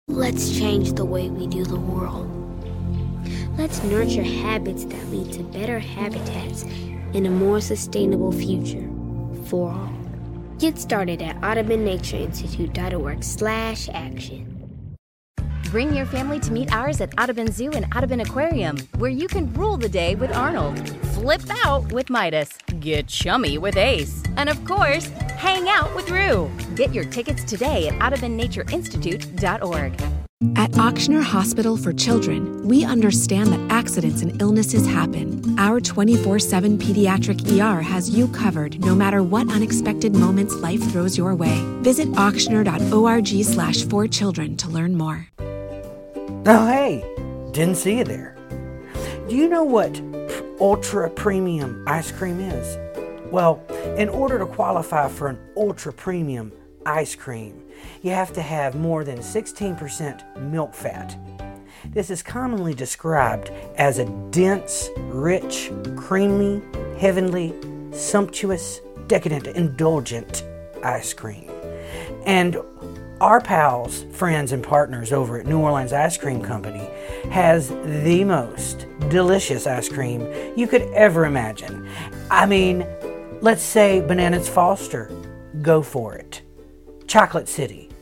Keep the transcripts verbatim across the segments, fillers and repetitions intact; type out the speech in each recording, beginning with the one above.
Let's change the way we do the world. Let's nurture habits that lead to better habitats and a more sustainable future for all. Get started at audubon nature institute dot org slash action. Bring your family to meet ours at Audubon Zoo and Audubon Aquarium, where you can rule the day with Arnold, flip out with Midas, get chummy with Ace, and of course, hang out with Roo. Get your tickets today at audubon nature institute dot org. At Ochsner Hospital for Children, we understand that accidents and illnesses happen. Our twenty-four seven pediatric E R has you covered no matter what unexpected moments life throws your way. Visit ochsner dot org slash for children to learn more. Oh, hey, didn't see you there. Do you know what ultra premium ice cream is? Well, in order to qualify for an ultra premium ice cream, you have to have more than sixteen percent milk fat. This is commonly described as a dense, rich, creamy, heavenly, sumptuous, decadent, indulgent ice cream. And our pals, friends, and partners over at New Orleans Ice Cream Company has the most delicious ice cream you could ever imagine. I mean, let's say Bananas Foster, go for it. Chocolate City,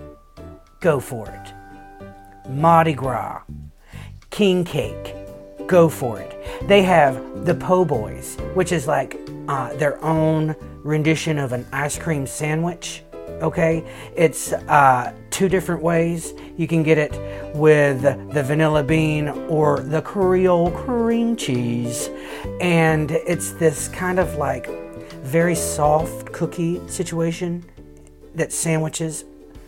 go for it. Mardi Gras, King Cake, go for it. They have the Po' Boys, which is like uh, their own rendition of an ice cream sandwich. Okay, it's uh, two different ways. You can get it with the vanilla bean or the Creole cream cheese. And it's this kind of like very soft cookie situation that sandwiches.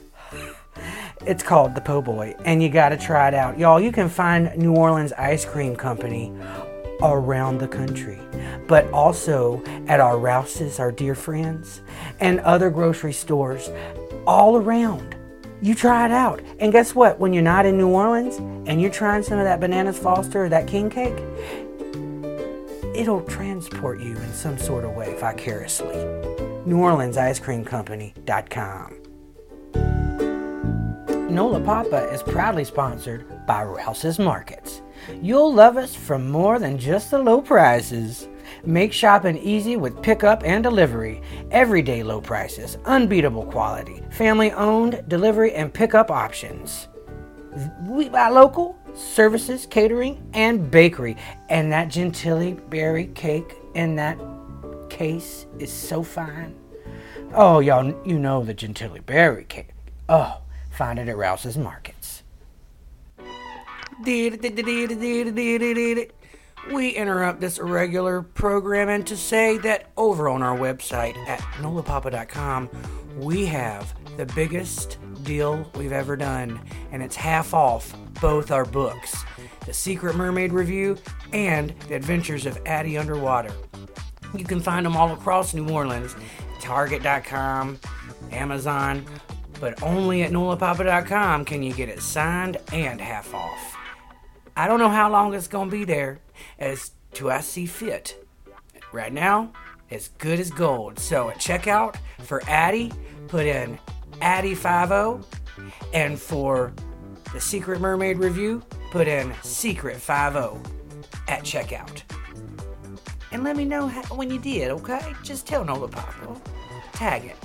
It's called the Po' Boy, and you gotta try it out. Y'all, you can find New Orleans Ice Cream Company around the country, but also at our Rouse's, our dear friends, and other grocery stores all around. You try it out. And guess what? When you're not in New Orleans and you're trying some of that Bananas Foster or that King Cake, it'll transport you in some sort of way vicariously. New Orleans Ice Cream Company dot com. NOLA Papa is proudly sponsored by Rouse's Markets. You'll love us from more than just the low prices. Make shopping easy with pickup and delivery. Everyday low prices, unbeatable quality, family-owned delivery and pickup options. We buy local, services, catering, and bakery. And that Gentilly berry cake in that case is so fine. Oh, y'all, you know the Gentilly berry cake. Oh, find it at Rouse's Markets. We interrupt this irregular programming to say that over on our website at nola papa dot com, we have the biggest deal we've ever done, and it's half off both our books, The Secret Mermaid Review and The Adventures of Addie Underwater. You can find them all across New Orleans, target dot com, Amazon, but only at nola papa dot com can you get it signed and half off. I don't know how long it's going to be there, as to I see fit. Right now, it's good as gold. So at checkout for Addie, put in Addie fifty, and for the Secret Mermaid Review, put in Secret fifty at checkout. And let me know how, when you did, okay? Just tell Nola Papa. Tag it.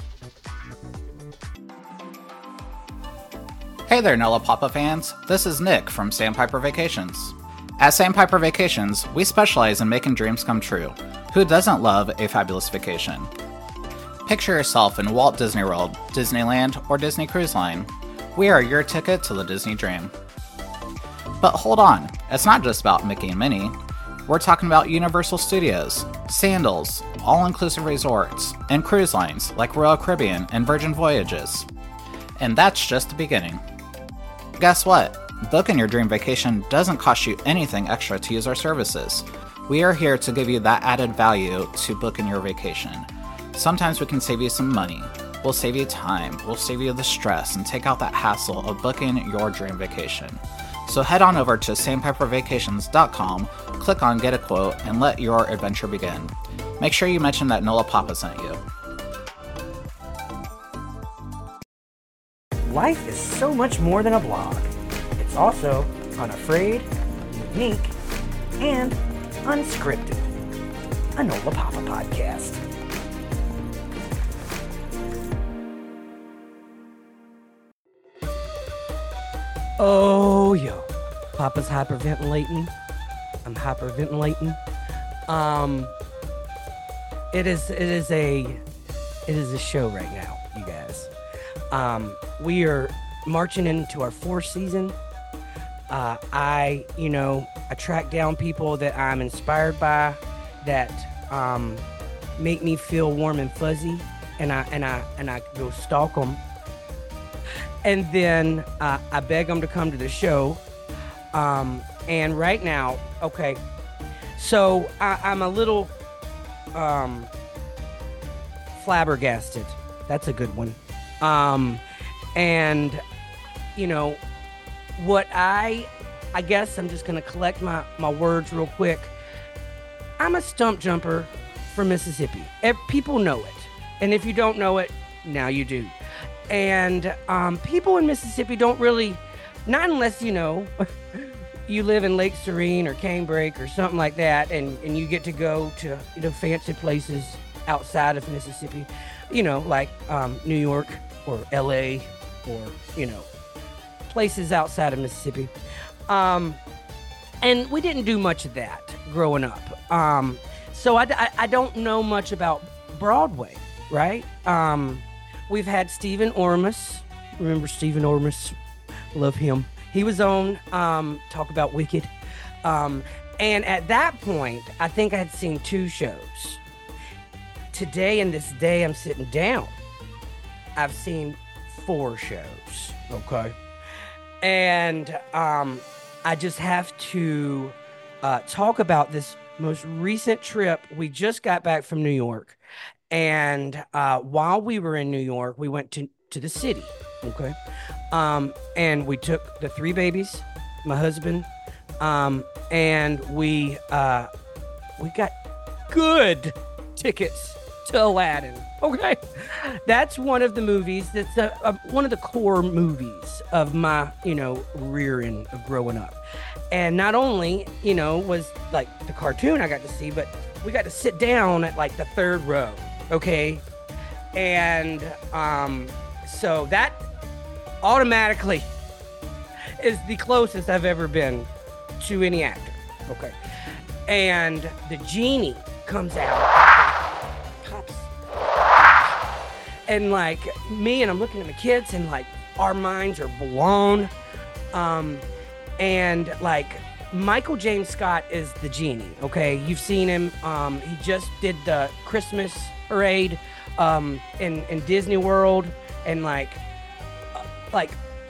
Hey there, NOLA Papa fans. This is Nick from Sandpiper Vacations. At Sandpiper Vacations, we specialize in making dreams come true. Who doesn't love a fabulous vacation? Picture yourself in Walt Disney World, Disneyland, or Disney Cruise Line. We are your ticket to the Disney dream. But hold on, it's not just about Mickey and Minnie. We're talking about Universal Studios, Sandals, all-inclusive resorts, and cruise lines like Royal Caribbean and Virgin Voyages. And that's just the beginning. Guess what? Booking your dream vacation doesn't cost you anything extra to use our services. We are here to give you that added value to booking your vacation. Sometimes we can save you some money. We'll save you time. We'll save you the stress and take out that hassle of booking your dream vacation. So head on over to sandpiper vacations dot com, click on Get a Quote, and let your adventure begin. Make sure you mention that NOLA Papa sent you. life is so much more than a blog. It's also unafraid, unique, and unscripted. A NOLA Papa podcast. Oh, yo. Papa's hyperventilating. I'm hyperventilating. Um, it is, it is a, it is a show right now, you guys. Um, we are marching into our fourth season. Uh, I, you know, I track down people that I'm inspired by, that um, make me feel warm and fuzzy, and I and I and I go stalk them, and then uh, I beg them to come to the show. Um, and right now, okay, so I, I'm a little um, flabbergasted. That's a good one. Um, and you know. What I, I guess I'm just going to collect my, my words real quick. I'm a stump jumper from Mississippi. If people know it. And if you don't know it, now you do. And um, people in Mississippi don't really, not unless, you know, you live in Lake Serene or Canebrake or something like that, and, and you get to go to, you know, fancy places outside of Mississippi, you know, like um, New York or L A or, you know, places outside of Mississippi. Um, and we didn't do much of that growing up. Um, so I, I, I don't know much about Broadway, right? Um, we've had Stephen Ormus. Remember Stephen Ormus? Love him. He was on um, Talk About Wicked. Um, and at that point, I think I had seen two shows. Today, in this day I'm sitting down, I've seen four shows, okay? And um, I just have to uh, talk about this most recent trip. We just got back from New York. And uh, while we were in New York, we went to, to the city. Okay. Um, and we took the three babies, my husband, um, and we uh, we got good tickets to Aladdin. Okay, that's one of the movies that's a, a, one of the core movies of my, you know, rearing of growing up. And not only, you know, was like the cartoon I got to see, but we got to sit down at like the third row. Okay, and um, so that automatically is the closest I've ever been to any actor. Okay, and the genie comes out, pops. And like me, and I'm looking at my kids, and like our minds are blown. Um, and like Michael James Scott is the genie. Okay, you've seen him. Um, he just did the Christmas parade um, in in Disney World, and like uh, like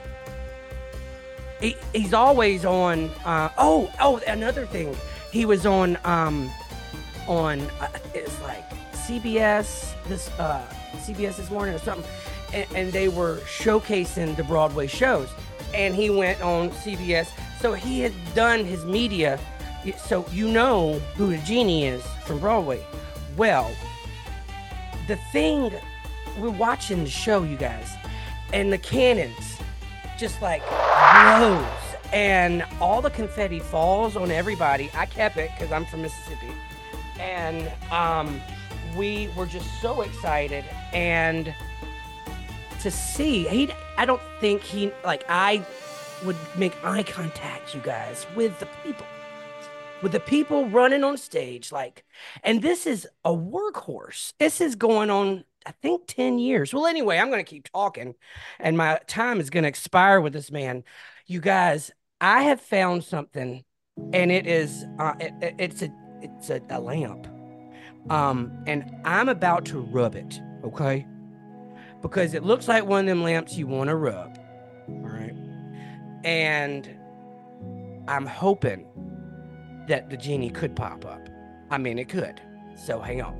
he, he's always on. Uh, oh oh, another thing, he was on um, on uh, it's like C B S this. Uh, C B S This Morning or something, and, and they were showcasing the Broadway shows, and he went on C B S, so he had done his media, so you know who the genie is from Broadway. Well, the thing, we're watching the show, you guys, and the cannons just like blows, and all the confetti falls on everybody. I kept it because I'm from Mississippi, and um we were just so excited, and to see, he, I don't think he, like, I would make eye contact, you guys, with the people, with the people running on stage, like, and this is a workhorse. This is going on, I think, ten years. Well, anyway, I'm going to keep talking, and my time is going to expire with this man. You guys, I have found something, and it is, uh, it, it, it's a, it's a, a lamp. Um, and I'm about to rub it, okay? Because it looks like one of them lamps you want to rub, all right? And I'm hoping that the genie could pop up. I mean, it could. So hang on.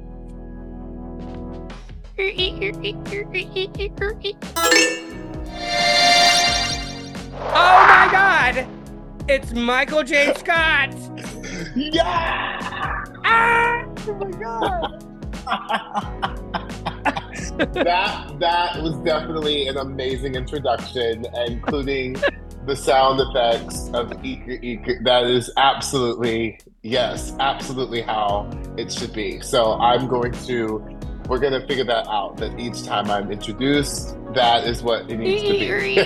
Oh my God! It's Michael J. Scott! Yeah! Ah! Oh my God! that that was definitely an amazing introduction, including the sound effects of Ika Ika. That is absolutely, yes, absolutely how it should be. So I'm going to, we're going to figure that out, that each time I'm introduced, that is what it needs to be.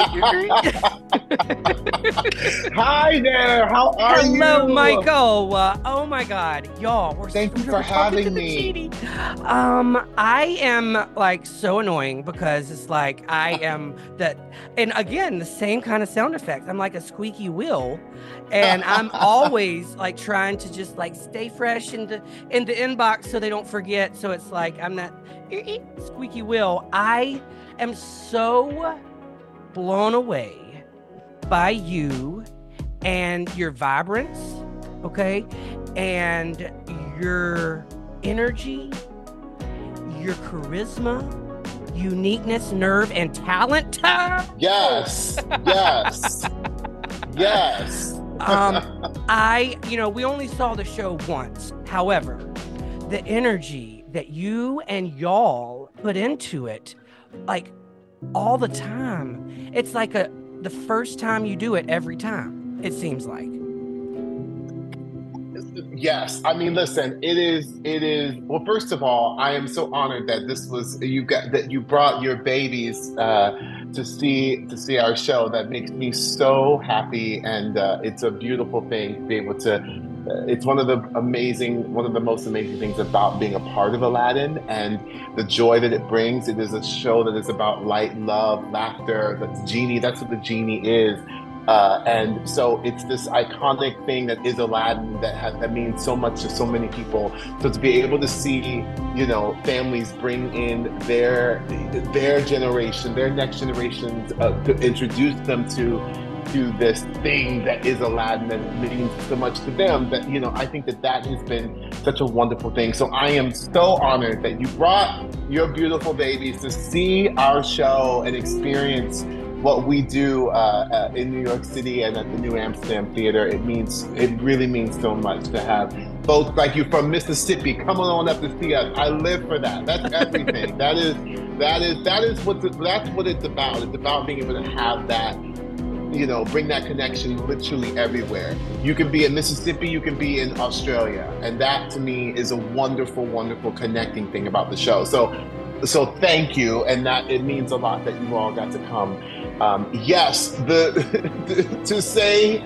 Hi there, how are Hello, you? Hello, Michael. Uh, oh my God, y'all, we're Thank so, you we're for having to the me. genie. Um, I am like so annoying because it's like I am that, and again, the same kind of sound effect. I'm like a squeaky wheel, and I'm always like trying to just like stay fresh in the in the inbox so they don't forget. So it's like I'm that squeaky wheel. I am so blown away by you and your vibrance, okay, and your energy, your charisma, uniqueness, nerve, and talent. Yes, yes, yes. um, I, you know, we only saw the show once. However, the energy that you and y'all put into it, like all the time, it's like a the first time you do it every time, it seems like. Yes, I mean, listen, it is, it is, well, first of all, I am so honored that this was, you got, that you brought your babies uh, to see, to see our show. That makes me so happy, and uh, it's a beautiful thing to be able to, uh, it's one of the amazing, one of the most amazing things about being a part of Aladdin and the joy that it brings. It is a show that is about light, love, laughter. That's Genie, that's what the Genie is. Uh, and so it's this iconic thing that is Aladdin that has, that means so much to so many people. So to be able to see, you know, families bring in their their generation, their next generations, uh, to introduce them to to this thing that is Aladdin and means so much to them, that, you know, I think that that has been such a wonderful thing. So I am so honored that you brought your beautiful babies to see our show and experience what we do uh, uh, in New York City and at the New Amsterdam Theater. It means, it really means so much to have folks like you from Mississippi coming on up to see us. I live for that. That's everything. that is, that is, that is what, the, that's what it's about. It's about being able to have that, you know, bring that connection literally everywhere. You can be in Mississippi, you can be in Australia. And that to me is a wonderful, wonderful connecting thing about the show. So, so thank you. And that it means a lot that you all got to come. Um, yes, the, to say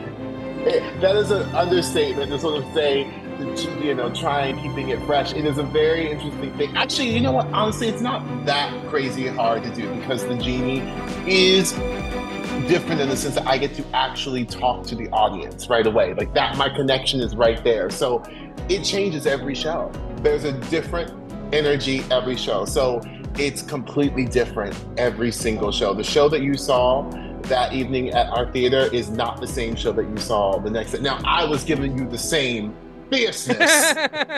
that is an understatement to sort of say, you know, try and keeping it fresh. It is a very interesting thing. Actually, you know what? Honestly, it's not that crazy hard to do because the Genie is different in the sense that I get to actually talk to the audience right away. Like that, my connection is right there. So it changes every show. There's a different energy every show. So it's completely different every single show. The show that you saw that evening at our theater is not the same show that you saw the next day. Now, I was giving you the same fierceness.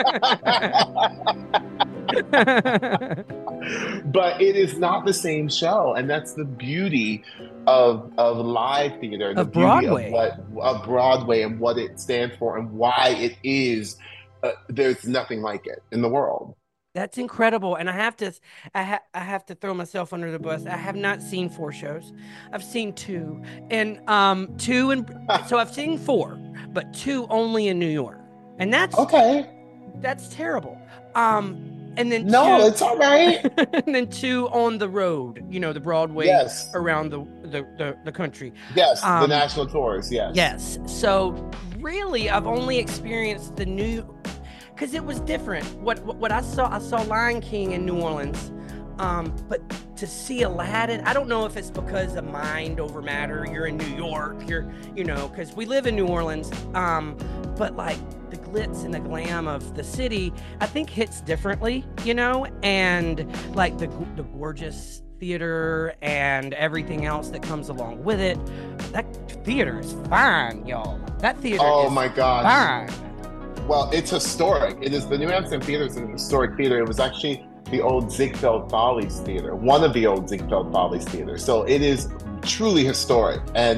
But it is not the same show. And that's the beauty of of live theater, the of beauty Broadway. of what of Broadway and what it stands for and why it is. Uh, there's nothing like it in the world. That's incredible, and I have to, I, ha- I have to throw myself under the bus. I have not seen four shows. I've seen two, and um, two, and so I've seen four, but two only in New York, and that's okay. That's terrible. Um, and then no, two, it's all right. And then two on the road, you know, the Broadway yes. around the the, the the country. Yes, um, the national tours. Yes. Yes. So really, I've only experienced the new. Because it was different. What, what what I saw, I saw Lion King in New Orleans, um, but to see Aladdin, I don't know if it's because of mind over matter. You're in New York, you're, you know, because we live in New Orleans, um, but like the glitz and the glam of the city, I think hits differently, you know, and like the the gorgeous theater and everything else that comes along with it. That theater is fine, y'all. That theater oh is my gosh. fine. Well, it's historic. It is the New Amsterdam Theater is an historic theater. It was actually the old Ziegfeld Follies Theater, one of the old Ziegfeld Follies theaters. So it is truly historic. And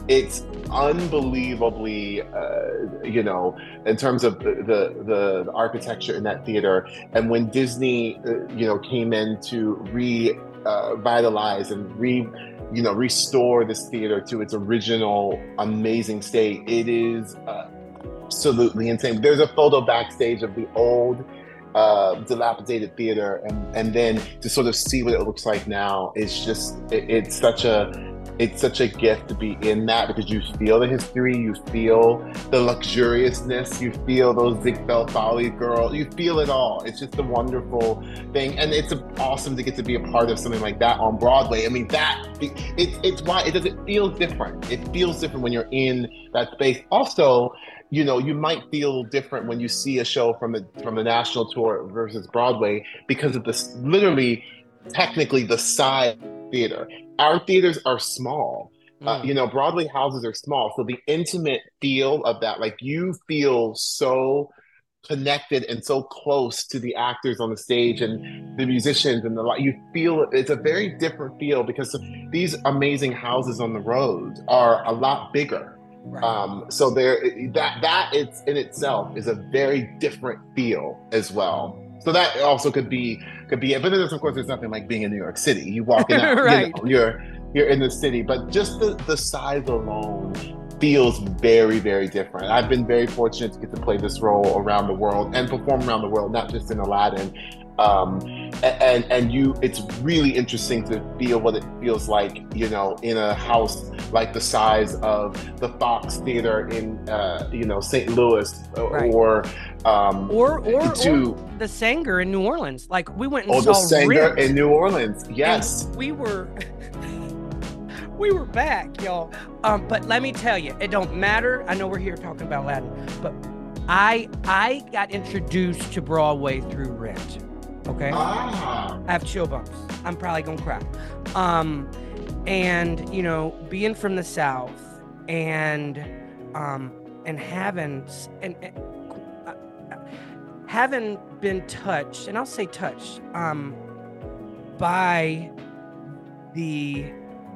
it's unbelievably, uh, you know, in terms of the, the the architecture in that theater. And when Disney, uh, you know, came in to revitalize uh, and re, you know, restore this theater to its original amazing state, it is uh, absolutely insane. There's a photo backstage of the old, uh, dilapidated theater, and and then to sort of see what it looks like now, it's just it, it's such a it's such a gift to be in that, because you feel the history, you feel the luxuriousness, you feel those Ziegfeld Folly girls, you feel it all. It's just a wonderful thing, and it's awesome to get to be a part of something like that on Broadway. I mean, that it, it it's why it doesn't feel different. It feels different when you're in that space. Also, you know, you might feel different when you see a show from the from the national tour versus Broadway, because of this, literally, technically the size of theater. Our theaters are small. Mm. Uh, you know, Broadway houses are small. So the intimate feel of that, like you feel so connected and so close to the actors on the stage and the musicians and the like. You feel it's a very different feel, because these amazing houses on the road are a lot bigger. Right. Um, so there, that that it's in itself is a very different feel as well. So that also could be could be it. But then there's, of course, there's nothing like being in New York City. You walking out, right. you know, you're you're in the city, but just the, the size alone feels very, very different. I've been very fortunate to get to play this role around the world and perform around the world, not just in Aladdin. Um, and and you, it's really interesting to feel what it feels like, you know, in a house like the size of the Fox Theater in, uh, you know, Saint Louis, right. or, um, or or to or the Sanger in New Orleans. Like we went and oh, saw the Sanger Rent. in New Orleans. Yes, and we were. We were back, y'all. Um, but let me tell you, it don't matter. I know we're here talking about Aladdin, but I I got introduced to Broadway through Rent. Okay, ah. I have chill bumps. I'm probably gonna cry. Um, and you know, being from the South and um and having and, and uh, having been touched, and I'll say touched, um, by the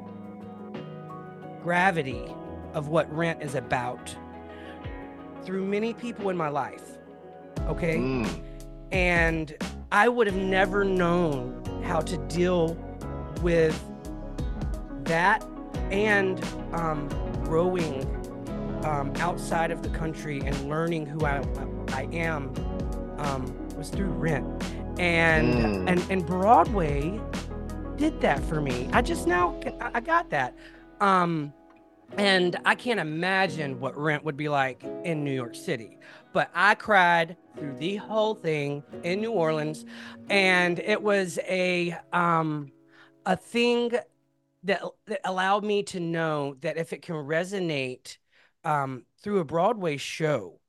gravity of what Rent is about through many people in my life. Okay. Mm. And I would have never known how to deal with that and um, growing um, outside of the country and learning who I, I am um, was through Rent. And, mm. and, and Broadway did that for me. I just now, I got that. Um, and I can't imagine what Rent would be like in New York City, but I cried through the whole thing in New Orleans, and it was a, um, a thing that, that allowed me to know that if it can resonate, um, through a Broadway show,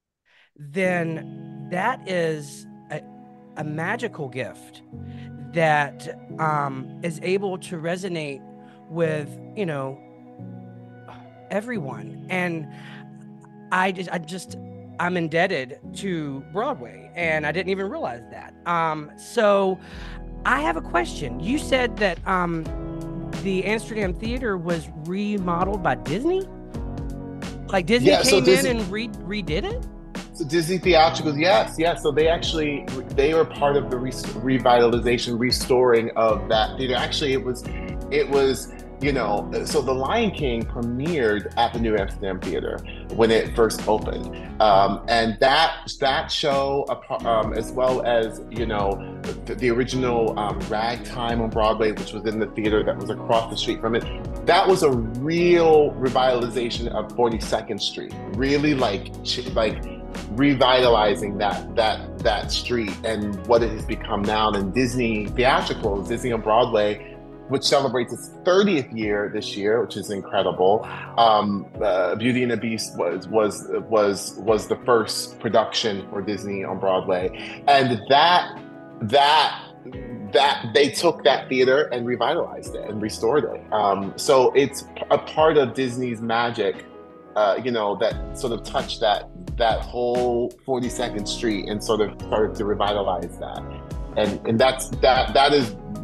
then that is a, a magical gift that, um, is able to resonate with, you know, everyone. And I just, I just, I'm indebted to Broadway, and I didn't even realize that. Um, so I have a question. You said that um, the Amsterdam Theater was remodeled by Disney? Like Disney yeah, came so Disney, in and re- redid it? So Disney Theatricals, yes, yes. So they actually, they were part of the re- revitalization, restoring of that theater. Actually, it was, it was, you know, so The Lion King premiered at the New Amsterdam Theater when it first opened. Um, and that that show, um, as well as, you know, the, the original um, Ragtime on Broadway, which was in the theater that was across the street from it, that was a real revitalization of forty-second Street. Really like, like revitalizing that that that street and what it has become now. And Disney Theatricals, Disney on Broadway, which celebrates its thirtieth year this year, which is incredible. Um, uh, Beauty and the Beast was was was was the first production for Disney on Broadway, and that that that they took that theater and revitalized it and restored it. Um, so it's a part of Disney's magic, uh, you know, that sort of touched that that whole forty-second Street and sort of started to revitalize that. And and that's that that is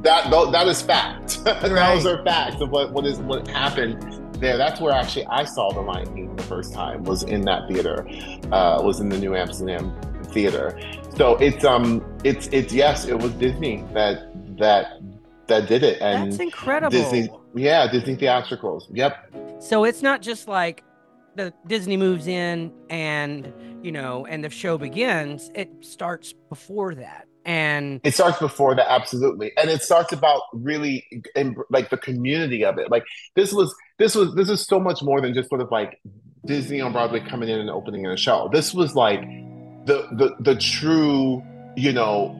that that is fact. Right. Those are facts of what, what is what happened there. That's where actually I saw The Lion King the first time, was in that theater, uh, was in the New Amsterdam Theater. So it's um it's it's yes, it was Disney that that that did it. And That's incredible. Disney, yeah, Disney theatricals. Yep. So it's not just like the Disney moves in and, you know, and the show begins. It starts before that. And it starts before that, absolutely. And it starts about really in, like the community of it. Like this was this was this is so much more than just sort of like Disney on Broadway coming in and opening in a show. This was like the the the true, you know,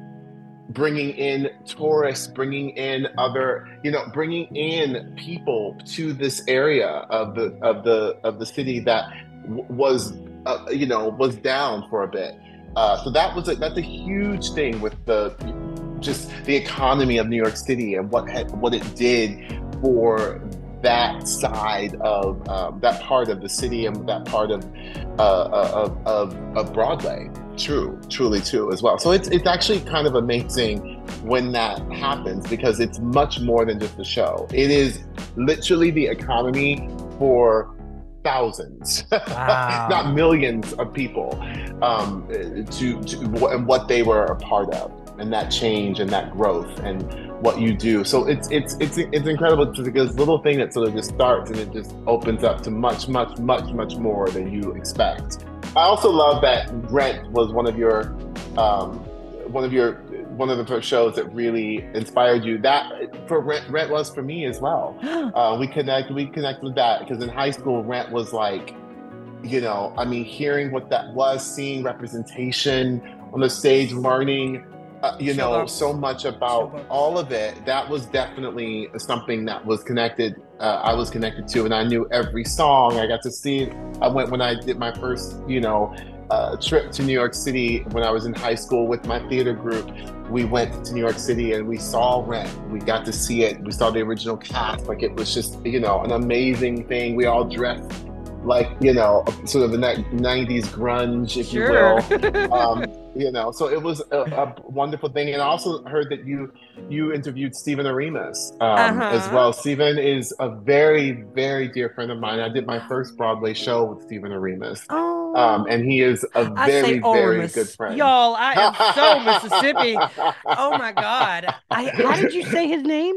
bringing in tourists, bringing in other, you know, bringing in people to this area of the of the of the city that w- was, uh, you know, was down for a bit. Uh, so that was a, that's a huge thing with the just the economy of New York City and what had, what it did for that side of um, that part of the city and that part of uh, of, of of Broadway. True, truly too as well. So it's it's actually kind of amazing when that happens, because it's much more than just a show. It is literally the economy for thousands, wow. not millions of people, um, to, to and what they were a part of, and that change and that growth and what you do. So it's it's it's it's incredible, because this little thing that sort of just starts and it just opens up to much, much, much, much more than you expect. I also love that Rent was one of your, um, one of your, one of the first shows that really inspired you. That for Rent, Rent was for me as well. Uh, we connect, we connect with that, because in high school, Rent was like, you know, I mean, hearing what that was, seeing representation on the stage, learning, uh, you know, Showbox. so much about Showbox. all of it. That was definitely something that was connected. Uh, I was connected to, and I knew every song. I got to see it. I went when I did my first, you know, uh, trip to New York City when I was in high school with my theater group. We went to New York City and we saw Rent. We got to see it. We saw the original cast. Like, it was just, you know, an amazing thing. We all dressed like, you know, sort of the nineties grunge, if Sure. you will. Um, you know, so it was a, a wonderful thing. And I also heard that you you interviewed Stephen Aremus um, Uh-huh. as well. Stephen is a very, very dear friend of mine. I did my first Broadway show with Stephen Aremus. Oh. Um, and he is a I very, say very Oramus. good friend. Y'all, I am so Mississippi. Oh my God. I, how did you say his name?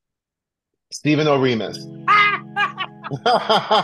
Stephen Aremus. he would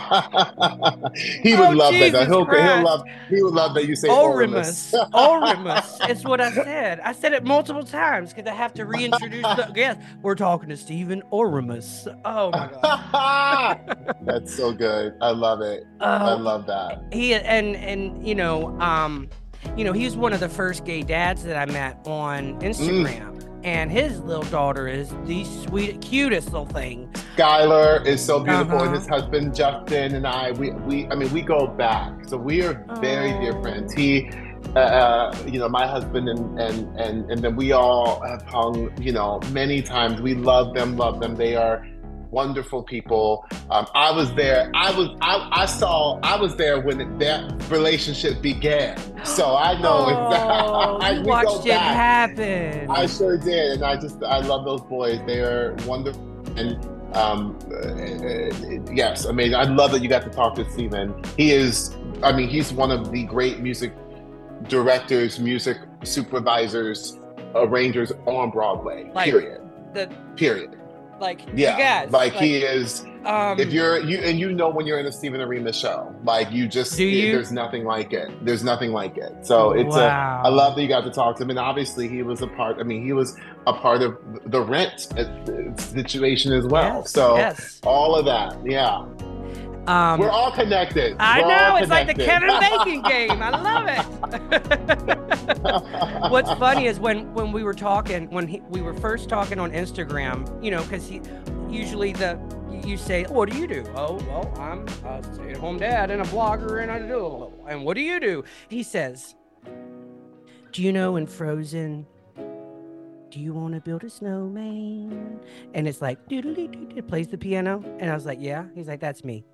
Oh, love that. Jesus He'll, Christ. he'll love. He would love that you say Oramus. Oramus. Oramus. It's what I said. I said it multiple times because I have to reintroduce the guest. We're talking to Stephen Oramus. Oh my God. That's so good. I love it. I Oh, love that. he and and you know, um, you know, he's one of the first gay dads that I met on Instagram. And his little daughter is the sweet, cutest little thing. Skylar is so beautiful, Uh-huh. and his husband Justin and I, we, we, I mean, we go back, so we are very Oh. dear friends. He, uh, you know, my husband and and and and then we all have hung, you know, many times. We love them, love them. They are wonderful people. Um, I was there. I was. I, I saw. I was there when that relationship began. So I know Oh, exactly. you we go watched it back. happen. I sure did, and I just I love those boys. They are wonderful, and um, uh, yes, I mean I love that you got to talk to Stephen. He is, I mean, he's one of the great music directors, music supervisors, arrangers on Broadway. Like, period. The Period. like Yeah, you guys. like, he is. Um, If you're you and you know when you're in a Stephen Aremus show, like you just Do you? there's nothing like it. There's nothing like it. So it's Wow. a I love that you got to talk to him, and obviously he was a part. I mean, he was a part of the Rent uh, situation as well. Yes, so yes. all of that, yeah, Um, we're all connected. I We're know, all it's like the connected. Kevin Bacon game. I love it. What's funny is when when we were talking, when he, we were first talking on Instagram, you know, because he usually the you say, what do you do? Oh, well, I'm a stay-at-home dad and a blogger, and I do. And what do you do? He says, do you know in Frozen? Do you want to build a snowman? And it's like, doodly-doo, it plays the piano. And I was like, yeah. He's like, that's me.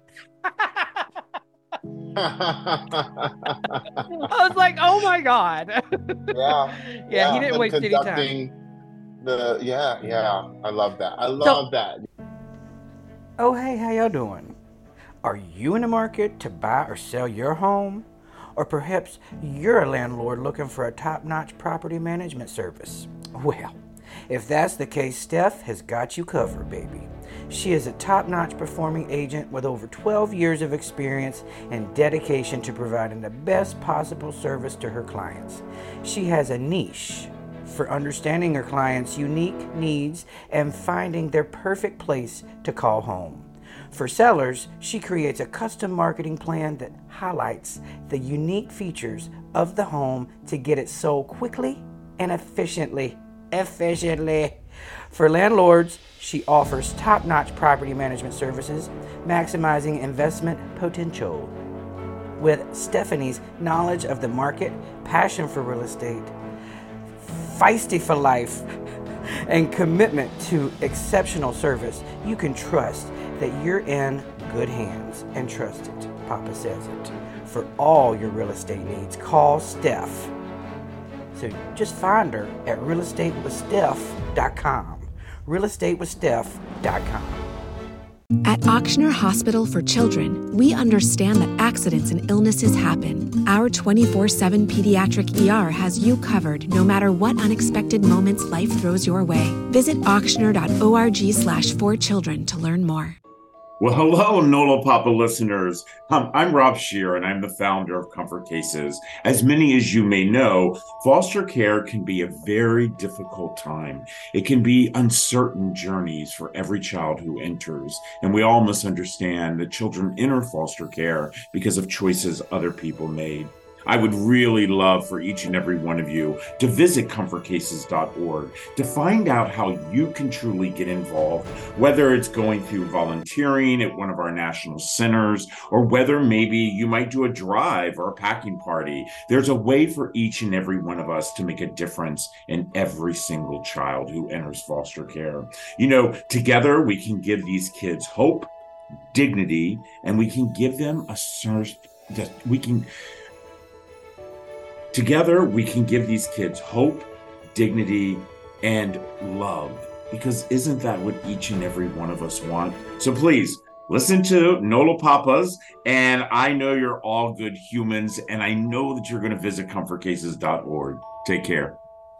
I was like, oh my God. yeah, Yeah, he didn't them waste any time. conducting- the yeah, yeah. I love that. I love so, that. Oh, hey, how y'all doing? Are you in the market to buy or sell your home? Or perhaps you're a landlord looking for a top-notch property management service? Well, if that's the case, Steph has got you covered, baby. She is a top-notch performing agent with over twelve years of experience and dedication to providing the best possible service to her clients. She has a niche for understanding her clients' unique needs and finding their perfect place to call home. For sellers, she creates a custom marketing plan that highlights the unique features of the home to get it sold quickly and efficiently. Efficiently. For landlords, she offers top-notch property management services, maximizing investment potential. With Stephanie's knowledge of the market, passion for real estate, feisty for life, and commitment to exceptional service, you can trust that you're in good hands. And trust it, Papa says it. For all your real estate needs, call Steph. So just find her at real estate with steph dot com. real estate with steph dot com. At Ochsner Hospital for Children, we understand that accidents and illnesses happen. Our twenty-four seven pediatric E R has you covered no matter what unexpected moments life throws your way. Visit ochsner dot org slash for children to learn more. Well, hello, NOLA Papa listeners. Um, I'm Rob Scheer, and I'm the founder of Comfort Cases. As many as you may know, foster care can be a very difficult time. It can be uncertain journeys for every child who enters, and we all must understand that children enter foster care because of choices other people made. I would really love for each and every one of you to visit comfort cases dot org to find out how you can truly get involved, whether it's going through volunteering at one of our national centers, or whether maybe you might do a drive or a packing party. There's a way for each and every one of us to make a difference in every single child who enters foster care. You know, together we can give these kids hope, dignity, and we can give them a source that we can... Together, we can give these kids hope, dignity, and love, because isn't that what each and every one of us want? So please, listen to NOLA Papas, and I know you're all good humans, and I know that you're going to visit comfort cases dot org. Take care.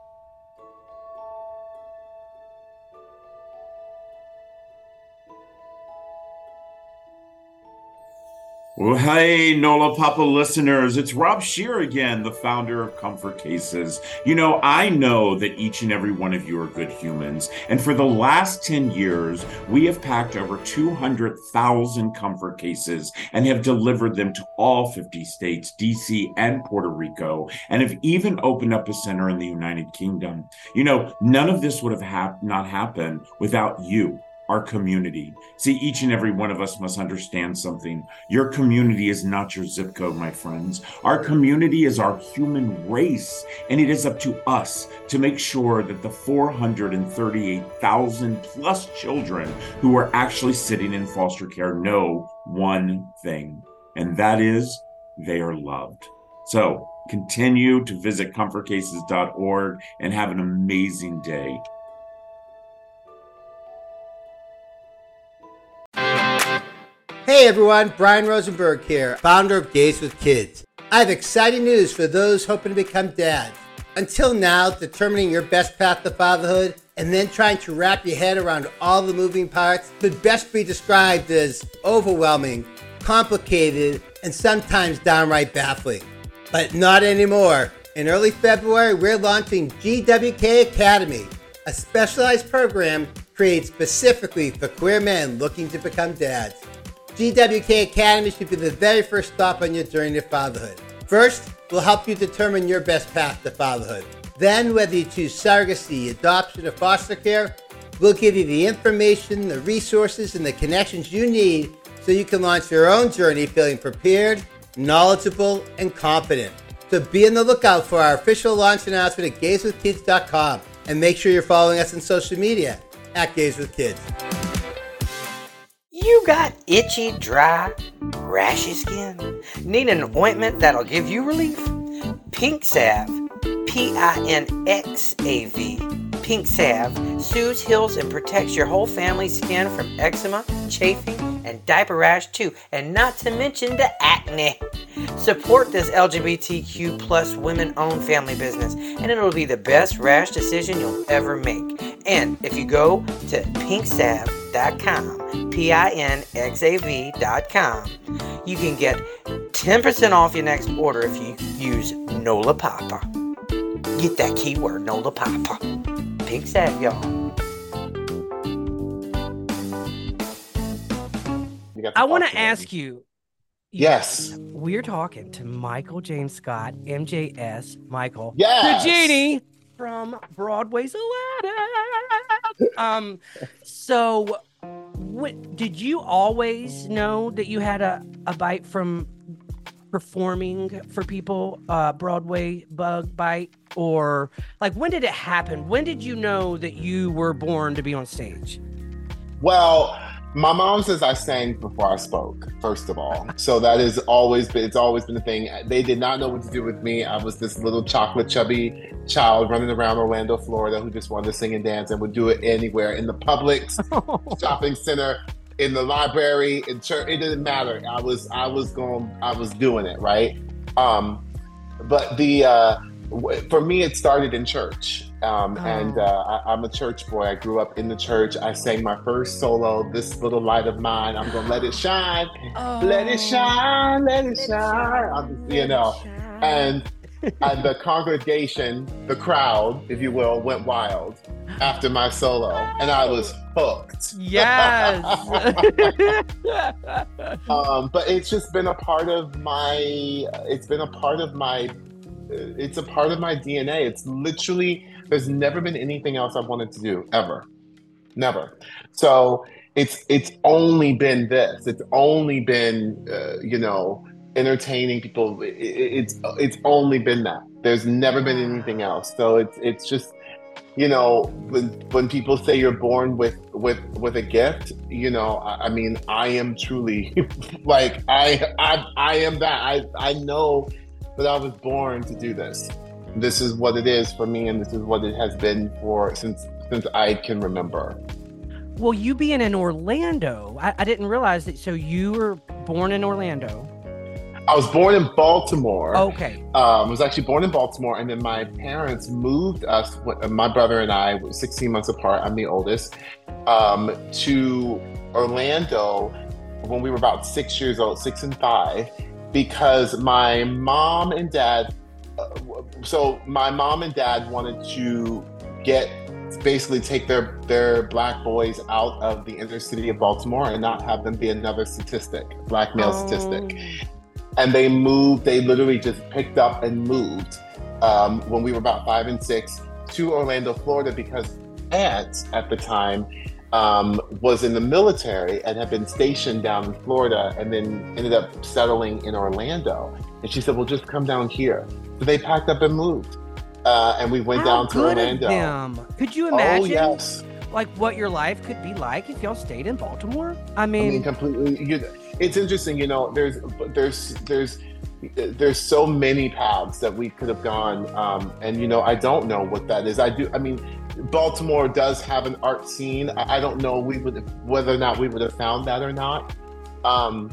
Well, hey, NOLA Papa listeners, it's Rob Scheer again, the founder of Comfort Cases. You know, I know that each and every one of you are good humans, and for the last ten years, we have packed over two hundred thousand comfort cases and have delivered them to all fifty states, D C and Puerto Rico, and have even opened up a center in the United Kingdom. You know, none of this would have hap- not happened without you. Our community. See, each and every one of us must understand something. Your community is not your zip code, my friends. Our community is our human race, and it is up to us to make sure that the four hundred thirty-eight thousand plus children who are actually sitting in foster care know one thing, and that is they are loved. So continue to visit comfort cases dot org and have an amazing day. Hey everyone, Brian Rosenberg here, founder of Gays with Kids. I have exciting news for those hoping to become dads. Until now, determining your best path to fatherhood and then trying to wrap your head around all the moving parts could best be described as overwhelming, complicated, and sometimes downright baffling. But not anymore. In early February, we're launching G W K Academy, a specialized program created specifically for queer men looking to become dads. G W K Academy should be the very first stop on your journey to fatherhood. First, we'll help you determine your best path to fatherhood. Then, whether you choose surrogacy, adoption, or foster care, we'll give you the information, the resources, and the connections you need so you can launch your own journey feeling prepared, knowledgeable, and confident. So be on the lookout for our official launch announcement at gays with kids dot com, and make sure you're following us on social media at Gays with Kids. You got itchy, dry, rashy skin? Need an ointment that'll give you relief? Pink Salve, P I N X A V, Pink Salve soothes, heals, and protects your whole family's skin from eczema, chafing, and diaper rash too, and not to mention the acne. Support this L G B T Q plus women-owned family business, and it'll be the best rash decision you'll ever make. And if you go to pink salve dot com, P I N X A V dot com, you can get ten percent off your next order if you use NOLA Papa. Get that keyword, NOLA Papa. Pink Salve, y'all. I want to ask you. Yes. We're talking to Michael James Scott, M J S, Michael. Yes. The genie from Broadway's Aladdin. Um, so what, did you always know that you had a, a bite from performing for people, uh, Broadway bug bite? Or like, when did it happen? When did you know that you were born to be on stage? Well, my mom says I sang before I spoke, first of all. So that is always been, it's always been a thing. They did not know what to do with me. I was this little chocolate chubby child running around Orlando, Florida, who just wanted to sing and dance and would do it anywhere, in the Publix, shopping center, in the library, in church. It didn't matter. I was, I was going, I was doing it, right? Um, but the, uh, for me, it started in church. Um, oh. And uh, I, I'm a church boy. I grew up in the church. I sang my first solo, This Little Light of Mine. I'm going to let it shine. Oh. Let it shine. Let it let shine. It, you know, and, and the congregation, the crowd, if you will, went wild after my solo. And I was hooked. Yes. um, but it's just been a part of my, it's been a part of my, it's a part of my D N A. It's literally, there's never been anything else I've wanted to do, ever. Never. So it's it's only been this. It's only been, uh, you know, entertaining people. It, it's it's only been that. There's never been anything else. So it's it's just, you know, when when people say you're born with with with a gift, you know, I, I mean, I am truly like I I I am that. I I know that I was born to do this. This is what it is for me, and this is what it has been for since since I can remember. Well, you being in Orlando, I, I didn't realize that. So you were born in Orlando. I was born in Baltimore. Okay. Um, I was actually born in Baltimore, and then my parents moved us, my brother and I, were sixteen months apart, I'm the oldest, um, to Orlando when we were about six years old, six and five, because my mom and dad, uh, so my mom and dad wanted to get, basically take their, their black boys out of the inner city of Baltimore and not have them be another statistic, black male oh. statistic. And they moved, they literally just picked up and moved um, when we were about five and six to Orlando, Florida, because aunt at the time um, was in the military and had been stationed down in Florida and then ended up settling in Orlando. And she said, well, just come down here. So they packed up and moved. Uh, and we went How down to good Orlando. Of them. Could you imagine? Oh, yes. Like what your life could be like if y'all stayed in Baltimore? I mean, I mean completely. You, it's interesting, you know. There's, there's, there's, there's so many paths that we could have gone, um, and you know, I don't know what that is. I do. I mean, Baltimore does have an art scene. I, I don't know we would whether or not we would have found that or not. Um,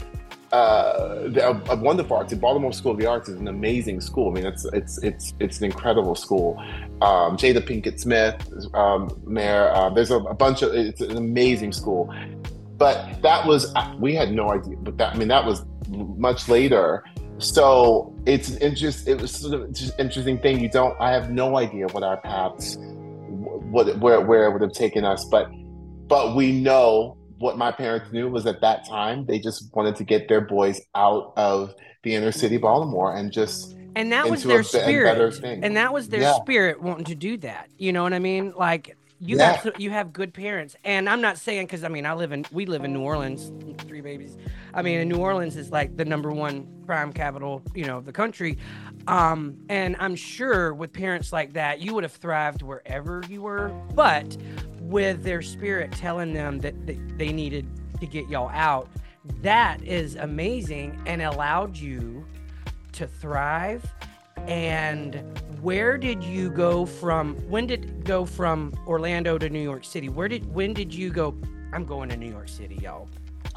uh, a, a wonderful art. The Baltimore School of the Arts is an amazing school. I mean, it's it's it's it's an incredible school. Um, Jada Pinkett Smith, um, mayor. Uh, there's a, a bunch of. It's an amazing school. But that was, we had no idea. But that, I mean, that was much later. So it's an interest. It was sort of just an interesting thing. You don't. I have no idea what our paths, what where where it would have taken us. But but we know. What my parents knew was at that time, they just wanted to get their boys out of the inner city Baltimore and just and that was their spirit. And that was their yeah. spirit wanting to do that. You know what I mean? Like you yeah. got you have good parents. And I'm not saying because I mean I live in we live in New Orleans, three babies. I mean, and New Orleans is like the number one crime capital, you know, of the country. Um, and I'm sure with parents like that, you would have thrived wherever you were. But with their spirit telling them that, that they needed to get y'all out, that is amazing and allowed you to thrive And where did you go from, when did it go from Orlando to New York City? Where did, when did you go, I'm going to New York City, y'all?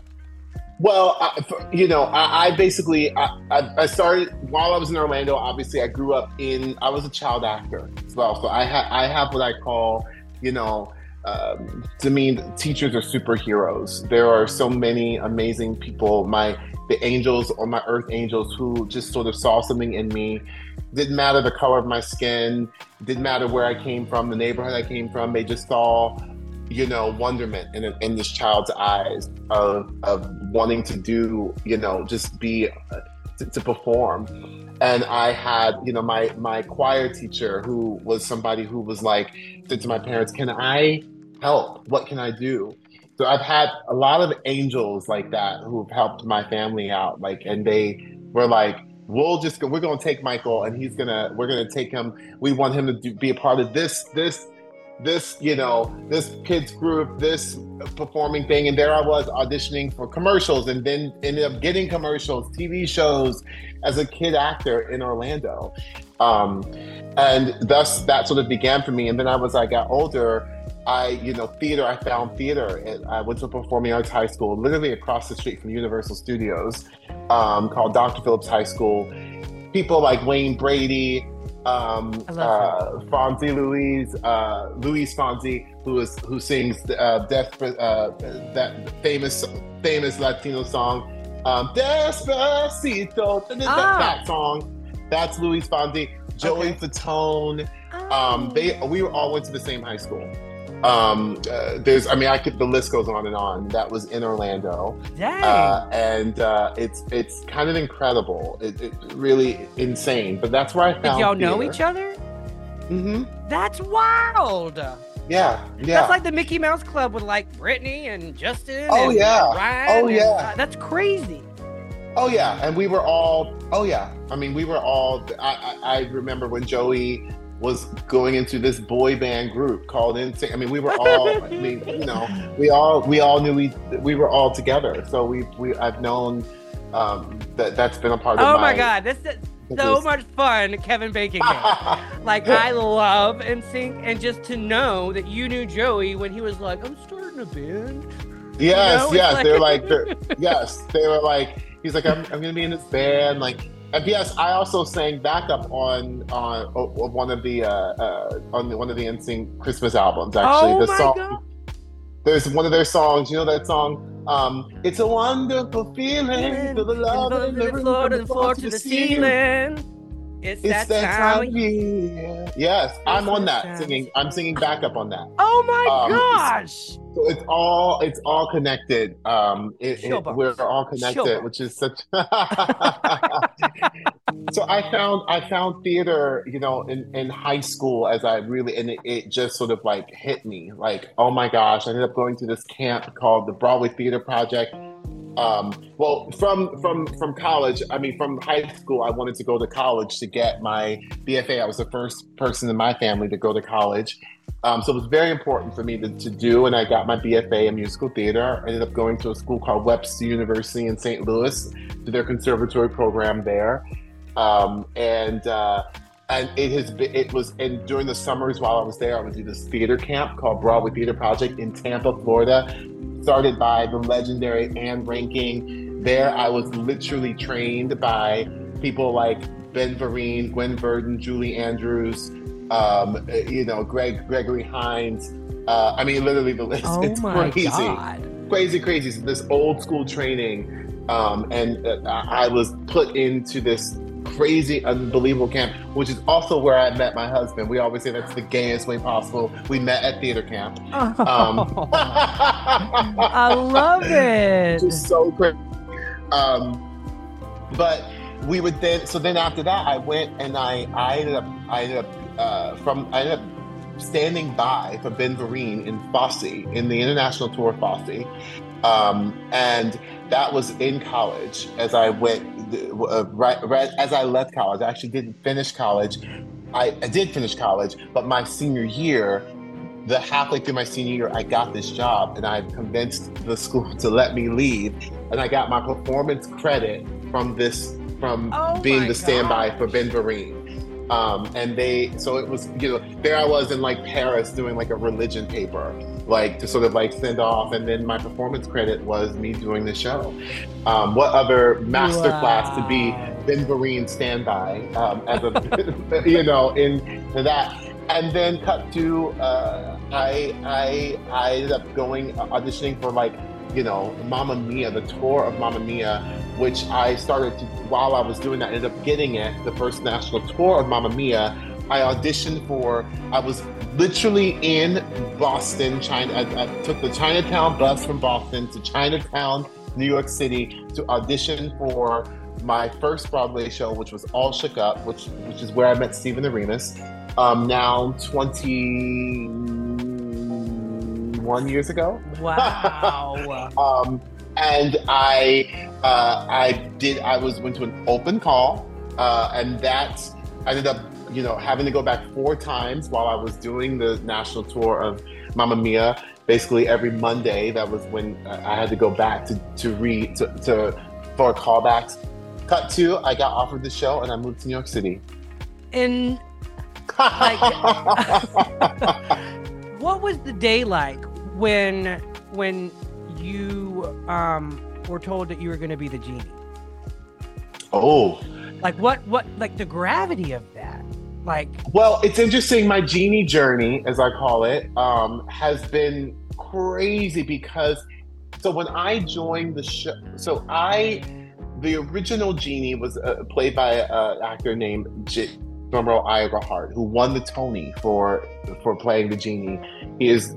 Well, I, you know, I, I basically, I, I started, while I was in Orlando, obviously I grew up in, I was a child actor as well. So I, ha- I have what I call, you know, um, to me, teachers are superheroes. There are so many amazing people, my, the angels or my earth angels who just sort of saw something in me. Didn't matter the color of my skin, didn't matter where I came from, the neighborhood I came from, they just saw, you know, wonderment in, in this child's eyes of, of wanting to do, you know, just be, uh, to, to perform. And I had, you know, my, my choir teacher who was somebody who was like, said to my parents, can I help? What can I do? So I've had a lot of angels like that who've helped my family out. Like, and they were like, we'll just go, we're going to take Michael and he's going to, we're going to take him. We want him to do, be a part of this, this, this, you know, this kids group, this performing thing. And there I was auditioning for commercials and then ended up getting commercials, T V shows as a kid actor in Orlando. Um, and thus that sort of began for me. And then I was, I got older, I, you know, theater, I found theater. And I went to Performing Arts High School, literally across the street from Universal Studios, um, called Doctor Phillips High School. People like Wayne Brady, um, uh, Fonzie Louise, uh, Louise Fonzie, who is who sings uh, Death, uh, that famous famous Latino song, um, Despacito. That, Ah. that song, that's Louise Fonzie. Joey Okay. Fatone. Um, they we all went to the same high school. Um, uh, there's, I mean, I could, the list goes on and on. That was in Orlando. Dang. Uh, and uh, it's it's kind of incredible. It, it really insane. But that's where I found. Did y'all know theater. each other? Mm-hmm. That's wild. Yeah, yeah. That's like the Mickey Mouse Club with like Brittany and Justin. Oh, and yeah. Ryan Oh, and, yeah. uh, that's crazy. Oh yeah, and we were all. Oh yeah, I mean, we were all. I I, I remember when Joey was going into this boy band group called Insane. I mean, we were all. I mean, you know, we all we all knew we we were all together. So we we I've known um, that that's been a part of Oh my. my God, this is so this- much fun, Kevin Bacon. Game. Like I love N Sync, and just to know that you knew Joey when he was like, I'm starting a band. Yes, know, it's yes, like- they're like, they're, yes, they were like. He's like, I'm, I'm gonna be in this band, like. And yes, I also sang backup on on, on one of the uh, uh, on one of the N Sync Christmas albums. Actually, Oh the my song. God. There's one of their songs. You know that song? Um, it's a wonderful feeling to the love From and the the floor to the floor to the ceiling. It's, It's that, time. of year. year. Yes, I'm on that that time. singing. I'm singing backup on that. Oh my Um, gosh. So it's all it's all connected. Um, it, it, Showbox. we're all connected, Showbox. which is such. So I found I found theater, you know, in, in high school as I really, and it, it just sort of like hit me, like, oh my gosh! I ended up going to this camp called the Broadway Theater Project. Um, well, from from from college, I mean, from high school, I wanted to go to college to get my B F A. I was the first person in my family to go to college. Um, so it was very important for me to, to do, and I got my B F A in musical theater. I ended up going to a school called Webster University in Saint Louis, to their conservatory program there. Um, and uh, and it has been, it was, and during the summers while I was there, I would do this theater camp called Broadway Theater Project in Tampa, Florida, started by the legendary Anne Ranking. There, I was literally trained by people like Ben Vereen, Gwen Verdon, Julie Andrews, um, you know, Greg Gregory Hines. Uh, I mean, literally the list. Oh it's my crazy, God. crazy, crazy. So this old school training, um, and uh, I was put into this crazy, unbelievable camp, which is also where I met my husband. We always say that's the gayest way possible. We met at theater camp. Um, I love it. Just so great. Um, but we would then, so then after that, I went and I, I ended up, I ended up, uh, from, I ended up standing by for Ben Vereen in Fosse, in the international tour of Fosse. Um, and that was in college as I went, uh, right, right as I left college. I actually didn't finish college. I, I did finish college, but my senior year, the halfway through my senior year, I got this job and I convinced the school to let me leave. And I got my performance credit from this, from Oh being my the standby gosh. for Ben Vereen. Um, and they, so it was, you know, there I was in like Paris doing like a religion paper, like to sort of like send off. And then my performance credit was me doing the show. Um, what other masterclass wow. to be Ben Vereen standby, um, as a, you know, in, in that. And then cut to, uh, I, I, I ended up going, uh, auditioning for like, you know, Mamma Mia, the tour of Mamma Mia, which I started to, while I was doing that, I ended up getting it, the first national tour of Mamma Mia. I auditioned for, I was literally in Boston, China. I, I took the Chinatown bus from Boston to Chinatown, New York City to audition for my first Broadway show, which was All Shook Up, which which is where I met Stephen Arenas, um, now twenty-one years ago. Wow. um, and I uh, I did I was went to an open call, uh, and that I ended up you know having to go back four times while I was doing the national tour of Mamma Mia. Basically every Monday, that was when I had to go back to to read to, to for callbacks. Cut to, I got offered the show and I moved to New York City. And like, what was the day like when when you um, were told that you were going to be the genie? Oh, like what what like the gravity of that? Like, well, it's interesting. My genie journey, as I call it, um, has been crazy because so when I joined the show, so I. The original genie was uh, played by an actor named J- drumroll Ira Hart, who won the Tony for for playing the genie. He is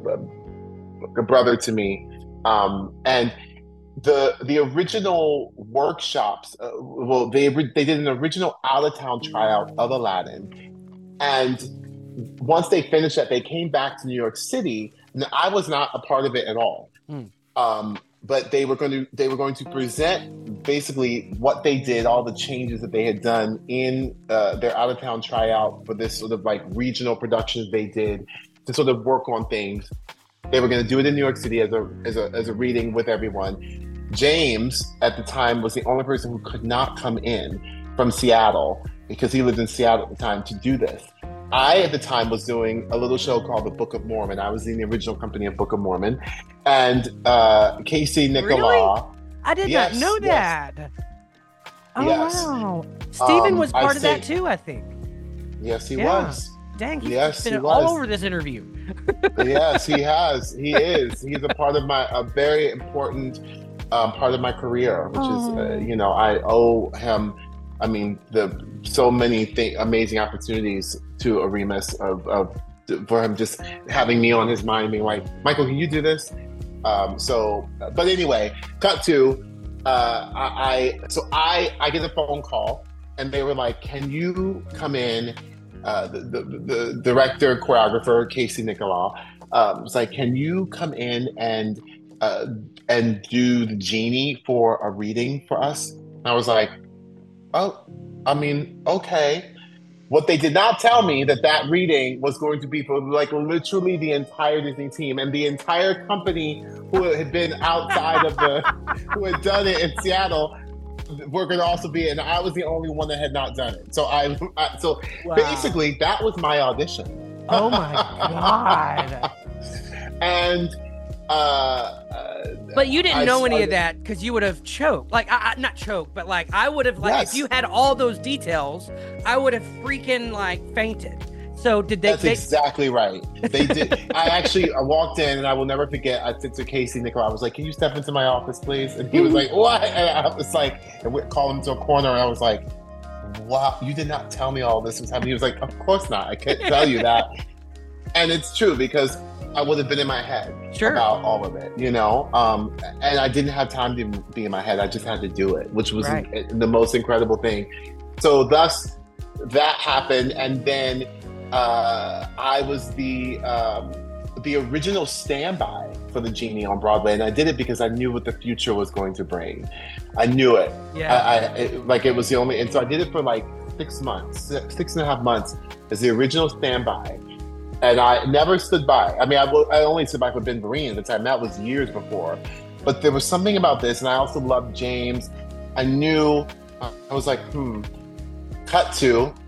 a brother to me, um, and the the original workshops. Uh, well, they they did an original out of town tryout of Aladdin, and once they finished that, they came back to New York City. And I was not a part of it at all. Mm. Um, but they were going to they were going to present basically what they did, all the changes that they had done in uh, their out of town tryout for this sort of like regional productions they did to sort of work on things. They were going to do it in New York City as a as a as a reading with everyone. James at the time was the only person who could not come in from Seattle because he lived in Seattle at the time to do this. I, at the time, was doing a little show called The Book of Mormon. I was in the original company of Book of Mormon. And uh, Casey Nicola. Really? I did yes, not know yes. that. Oh, yes. wow. Stephen um, was part I of say, that too, I think. Yes, he yeah. was. Dang, he's yes, been he all was. over this interview. Yes, he has. He is. He's a part of my, a very important um, part of my career, which oh. is, uh, you know, I owe him, I mean, the so many th- amazing opportunities to Aremus of, of for him just having me on his mind, being like, Michael, can you do this? Um, so, but anyway, cut to, uh, I, I so I I get a phone call and they were like, can you come in? Uh, the, the the director choreographer Casey Nicola um, was like, can you come in and uh, and do the genie for a reading for us? And I was like, oh, I mean, okay. What they did not tell me that that reading was going to be for like literally the entire Disney team and the entire company who had been outside of the, who had done it in Seattle, were going to also be, and I was the only one that had not done it. So I, I so wow. basically that was my audition. Oh my God. And, uh, uh, but you didn't I know started, any of that because you would have choked. Like, I, I, not choked, but like I would have, like, yes. if you had all those details, I would have freaking like fainted. So did they? That's they... exactly right. They did. I actually, I walked in and I will never forget. I said to Casey Nicola, I was like, "Can you step into my office, please?" And he was like, "What?" And I was like, and we called him to a corner, and I was like, "Wow, you did not tell me all this was happening." He was like, "Of course not. I can't tell you that." And it's true because I would have been in my head sure. about all of it, you know. Um, and I didn't have time to be in my head. I just had to do it, which was right. the most incredible thing. So thus, that happened, and then. Uh, I was the um, the original standby for the genie on Broadway, and I did it because I knew what the future was going to bring. I knew it. Yeah. I, I it, like it was the only, and so I did it for like six months, six, six and a half months as the original standby, and I never stood by. I mean, I, I only stood by for Ben Vereen at the time. That was years before, but there was something about this, and I also loved James. I knew. I was like, hmm. Cut to.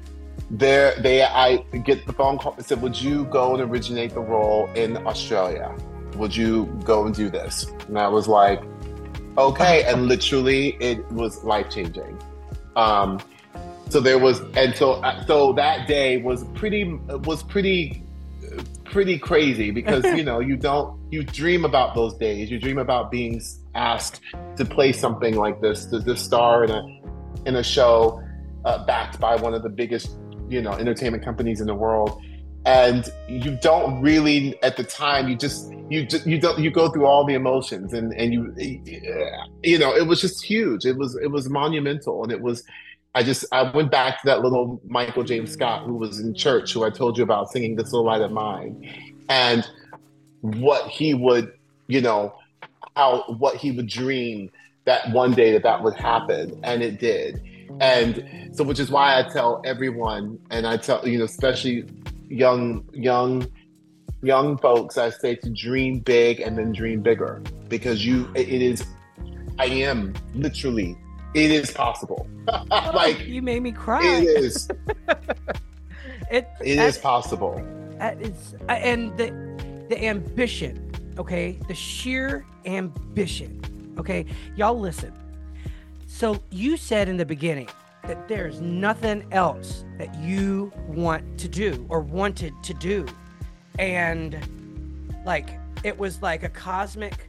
there they I get the phone call and said, would you go and originate the role in Australia? Would you go and do this? And I was like, okay. And literally it was life-changing. Um, so there was, and so so that day was pretty was pretty pretty crazy because you know you don't you dream about those days. You dream about being asked to play something like this, to, to star in a in a show uh, backed by one of the biggest, you know, entertainment companies in the world, and you don't really at the time you just you just, you don't you go through all the emotions and and you you know it was just huge. It was it was monumental, and it was. I just I went back to that little Michael James Scott who was in church, who I told you about, singing "This Little Light of Mine," and what he would, you know, how what he would dream that one day that that would happen, and it did. And so, which is why I tell everyone, and I tell, you know, especially young, young, young folks, I say to dream big and then dream bigger, because you, it is, I am literally, it is possible. Like, you made me cry. It is. it it is possible. It's, and the the ambition, okay, the sheer ambition, okay. Y'all listen. So you said in the beginning that there's nothing else that you want to do or wanted to do. And like, it was like a cosmic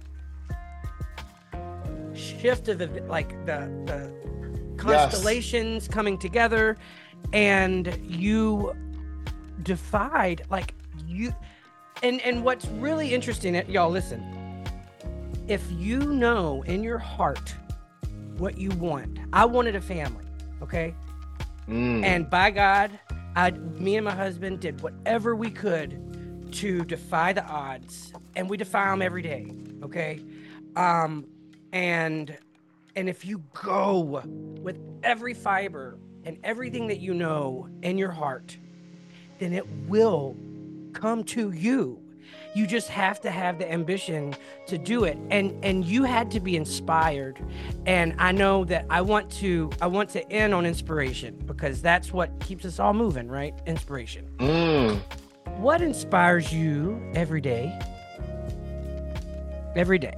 shift of the, like the, the constellations yes. coming together, and you defied like you, and, and what's really interesting, y'all listen, if you know in your heart what you want. I wanted a family, okay? Mm. And by God, I, me and my husband did whatever we could to defy the odds, and we defy them every day, okay? Um, and and if you go with every fiber and everything that you know in your heart, then it will come to you. You just have to have the ambition to do it. And and you had to be inspired. And I know that I want to I want to end on inspiration, because that's what keeps us all moving, right? Inspiration. Mm. What inspires you every day? Every day.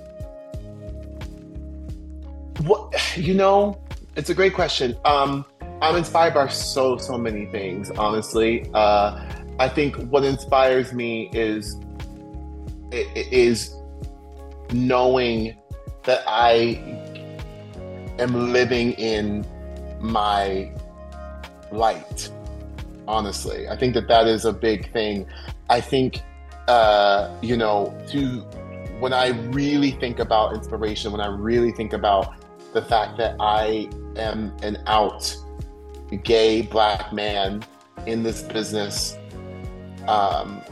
What, you know, it's a great question. Um, I'm inspired by so, so many things, honestly. Uh, I think what inspires me is is knowing that I am living in my light. Honestly, I think that that is a big thing. I think, uh, you know, to when I really think about inspiration, when I really think about the fact that I am an out gay Black man in this business, um,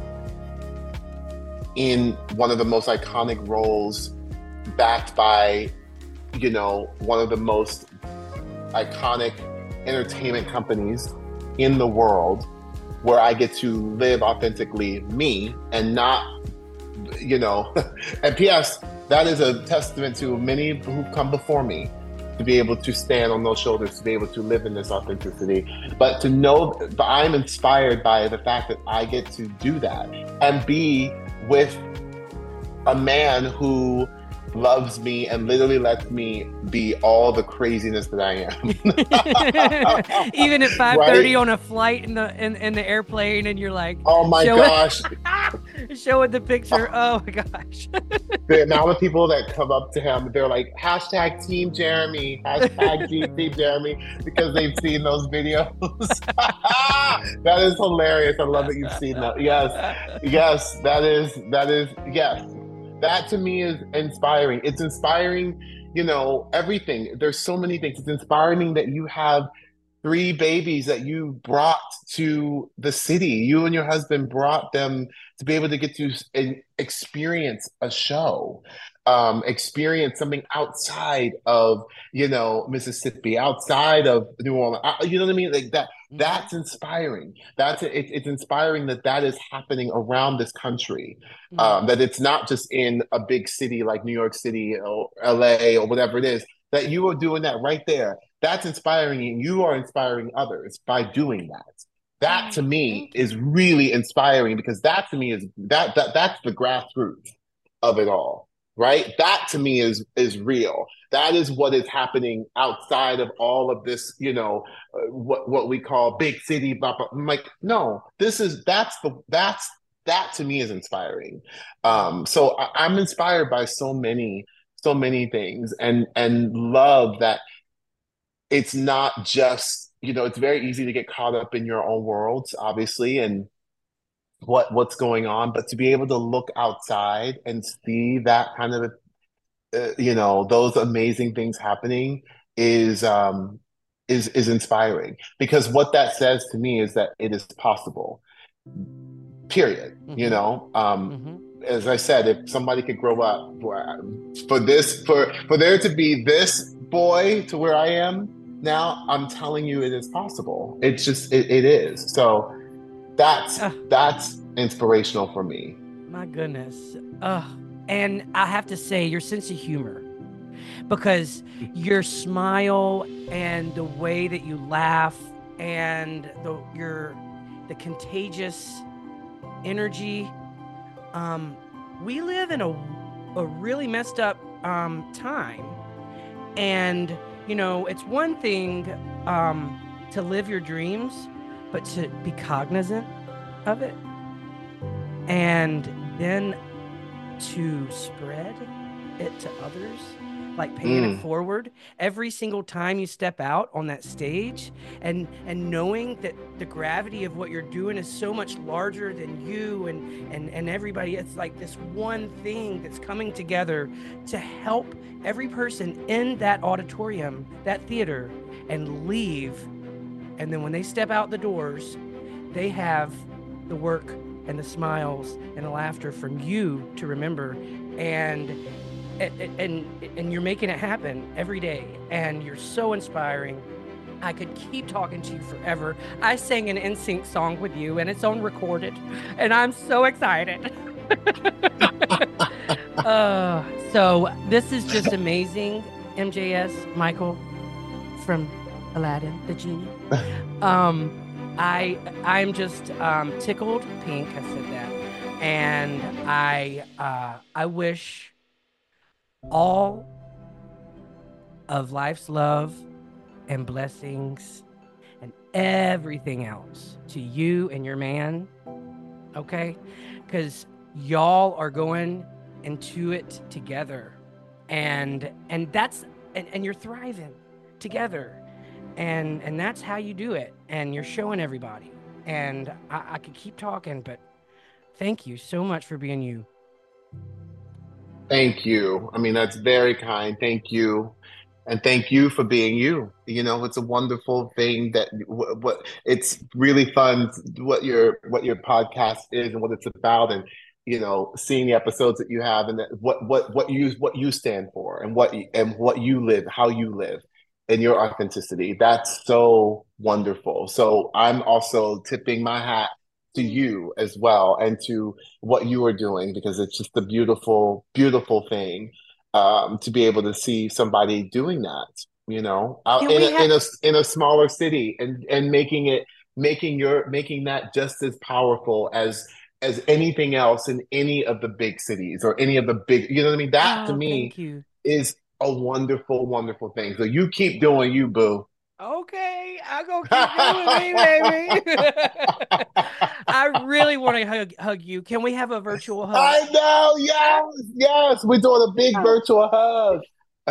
in one of the most iconic roles, backed by, you know, one of the most iconic entertainment companies in the world, where I get to live authentically me and not, you know, and P S, that is a testament to many who've come before me, to be able to stand on those shoulders, to be able to live in this authenticity. But to know, but I'm inspired by the fact that I get to do that and be with a man who loves me and literally lets me be all the craziness that I am. Even at five thirty right? on a flight in the in, in the airplane, and you're like, oh my gosh. Showing the picture. Oh my gosh. The amount of people that come up to him, they're like, hashtag Team Jeremy, hashtag Team Jeremy, because they've seen those videos. That is hilarious. I love that you've seen that. Yes. Yes, that is, that is, yes. That to me is inspiring. It's inspiring, you know, everything. There's so many things. It's inspiring that you have three babies that you brought to the city. You and your husband brought them to be able to get to experience a show, um, experience something outside of, you know, Mississippi, outside of New Orleans. You know what I mean? Like that. That's inspiring. That's it, it's inspiring that that is happening around this country. Mm-hmm. Um, that it's not just in a big city like New York City or L A or whatever it is. That you are doing that right there. that's inspiring, and you are inspiring others by doing that. That to me is really inspiring, because that to me is that that that's the grassroots of it all, right? That to me is is real. That is what is happening outside of all of this, you know, uh, what what we call big city. Blah, blah. I'm like, no, this is that's the that's that to me is inspiring. Um, so I, I'm inspired by so many so many things, and and love that it's not just, you know, it's very easy to get caught up in your own worlds, obviously, and what what's going on, but to be able to look outside and see that kind of, uh, you know, those amazing things happening is um is is inspiring, because what that says to me is that it is possible, period. Mm-hmm. You know, um Mm-hmm. as I said, if somebody could grow up for, for this for for there to be this boy to where I am now, I'm telling you, it is possible. It's just it, it is. So that's Ah. that's inspirational for me. My goodness. Uh, and I have to say, your sense of humor, because your smile and the way that you laugh and the your the contagious energy. Um, we live in a a really messed up um, time, and you know, it's one thing um, to live your dreams, but to be cognizant of it, and then to spread it to others, like paying Mm. it forward every single time you step out on that stage, and and knowing that the gravity of what you're doing is so much larger than you and and and everybody. It's like this one thing that's coming together to help every person in that auditorium, that theater, and leave. And then when they step out the doors, they have the work and the smiles and the laughter from you to remember. And and and, and you're making it happen every day, and you're so inspiring. I could keep talking to you forever. I sang an N Sync song with you, and it's on recorded, and I'm so excited. uh, so this is just amazing. M J S, Michael from Aladdin, the genie. Um, I I'm just um, tickled pink. I said that, and I uh, I wish all of life's love and blessings and everything else to you and your man, okay? Because y'all are going into it together, and and that's and, and you're thriving together, and and that's how you do it, and you're showing everybody. And I, I could keep talking, but thank you so much for being you. Thank you. I mean, that's very kind. Thank you. And thank you for being you. You know, it's a wonderful thing that what, what it's really fun what your what your podcast is and what it's about, and you know, seeing the episodes that you have, and that what what what you what you stand for, and what and what you live, how you live, and your authenticity. That's so wonderful. So I'm also tipping my hat to you as well, and to what you are doing, because it's just a beautiful, beautiful thing um, to be able to see somebody doing that, you know, out Can in we a, ha- in a in a smaller city, and and making it making your making that just as powerful as as anything else in any of the big cities or any of the big, you know what I mean? That to Oh, me thank you. is a wonderful, wonderful thing. So you keep doing you, boo. Okay, I'll go keep doing me, baby. I really want to hug, hug you. Can we have a virtual hug? I know, yes, yes. We're doing a big virtual hug.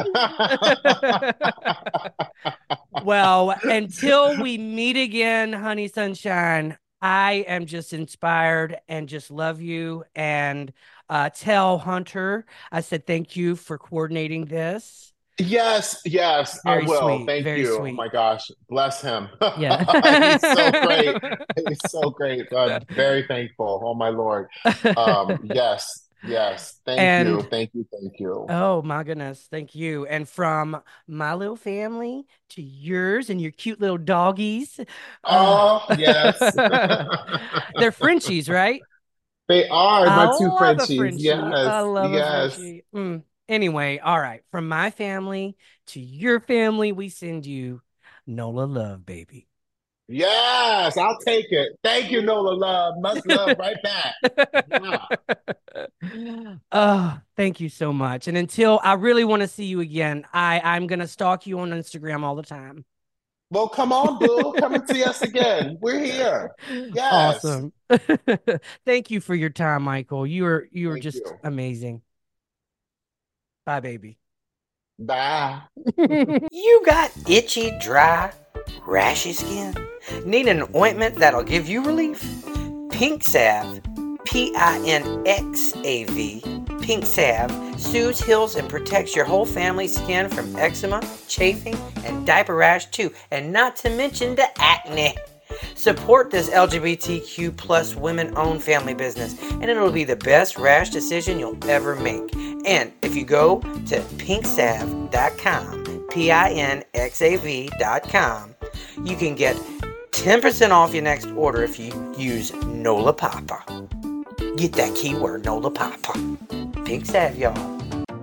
Well, until we meet again, honey sunshine, I am just inspired and just love you. And uh, tell Hunter I said thank you for coordinating this. Yes, yes, Very I will. sweet, Thank very you. Oh sweet. my gosh, bless him. Yeah. He's so great. He's so great. I'm very thankful. Oh my Lord. Um, yes, yes. Thank And- you. Thank you. Thank you. Oh my goodness, thank you. And from my little family to yours and your cute little doggies. Oh, Uh, yes. They're Frenchies, right? They are I my two love a Frenchies. Frenchie. Yes, I love yes. a Frenchie. Mm. Anyway, all right. From my family to your family, we send you Nola love, baby. Yes, I'll take it. Thank you, Nola Love. Much love right back. Yeah. Oh, thank you so much. And until I really want to see you again, I, I'm going to stalk you on Instagram all the time. Well, come on, boo. Come and see us again. We're here. Yes. Awesome. Thank you for your time, Michael. You are you are Thank just you. amazing. Bye, baby. Bye. You got itchy, dry, rashy skin? Need an ointment that'll give you relief? Pink Salve, P I N X A V, Pink Salve soothes, heals, and protects your whole family's skin from eczema, chafing, and diaper rash too, and not to mention the acne. Support this L G B T Q plus women-owned family business, and it'll be the best rash decision you'll ever make. And if you go to pink salve dot com, P I N X A V dot com, you can get ten percent off your next order if you use NOLA Papa. Get that keyword, NOLA Papa. Pink Salve, y'all.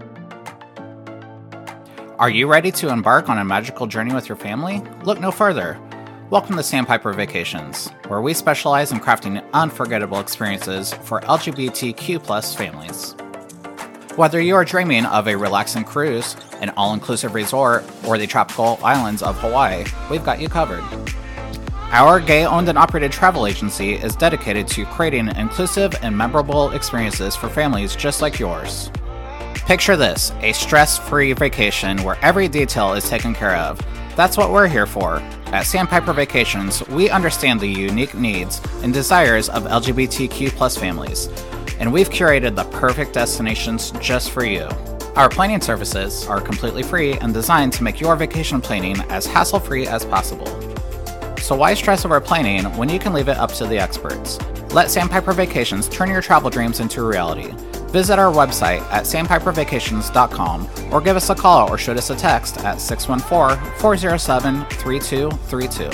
Are you ready to embark on a magical journey with your family? Look no further. Welcome to Sandpiper Vacations, where we specialize in crafting unforgettable experiences for L G B T Q plus families. Whether you are dreaming of a relaxing cruise, an all-inclusive resort, or the tropical islands of Hawaii, we've got you covered. Our gay-owned and operated travel agency is dedicated to creating inclusive and memorable experiences for families just like yours. Picture this, a stress-free vacation where every detail is taken care of. That's what we're here for. At Sandpiper Vacations, we understand the unique needs and desires of L G B T Q plus families, and we've curated the perfect destinations just for you. Our planning services are completely free and designed to make your vacation planning as hassle-free as possible. So why stress over planning when you can leave it up to the experts? Let Sandpiper Vacations turn your travel dreams into reality. Visit our website at sandpiper vacations dot com or give us a call or shoot us a text at six one four, four zero seven, three two three two.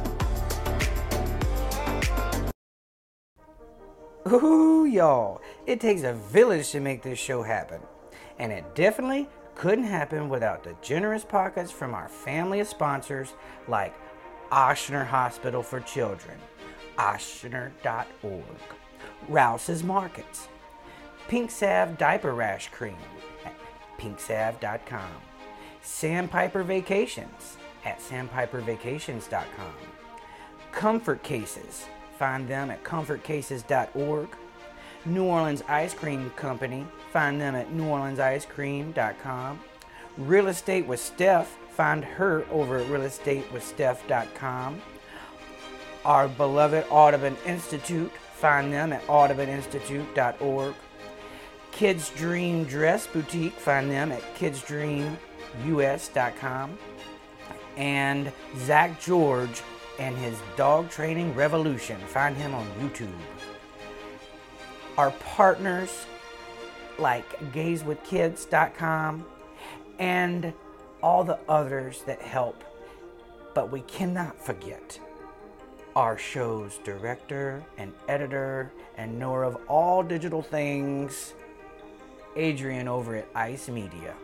Ooh, y'all, it takes a village to make this show happen. And it definitely couldn't happen without the generous pockets from our family of sponsors like Ochsner Hospital for Children, ochsner dot org, Rouse's Markets, Pink Salve Diaper Rash Cream at pink salve dot com, Sandpiper Vacations at sandpiper vacations dot com, Comfort Cases, find them at comfort cases dot org, New Orleans Ice Cream Company, find them at new orleans ice cream dot com, Real Estate with Steph, find her over at real estate with steph dot com, our beloved Audubon Institute, find them at audubon institute dot org, Kids Dream Dress Boutique, find them at kids dream u s dot com, and Zach George and his dog training revolution, find him on YouTube. Our partners like gays with kids dot com and all the others that help, but we cannot forget our show's director and editor and knower of all digital things, Adrian over at Ice Media.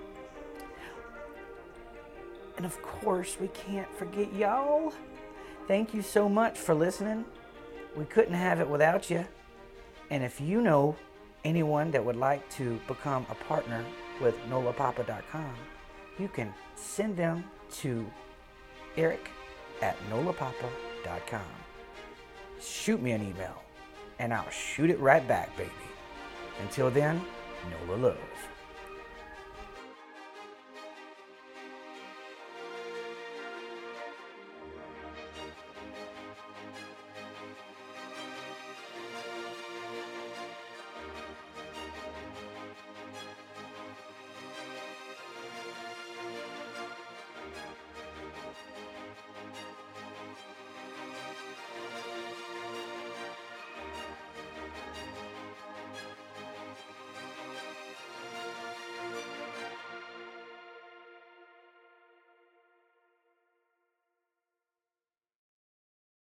And of course, we can't forget y'all. Thank you so much for listening. We couldn't have it without you. And if you know anyone that would like to become a partner with nola papa dot com, you can send them to Eric at nola papa dot com. Shoot me an email, and I'll shoot it right back, baby. Until then, Nola love.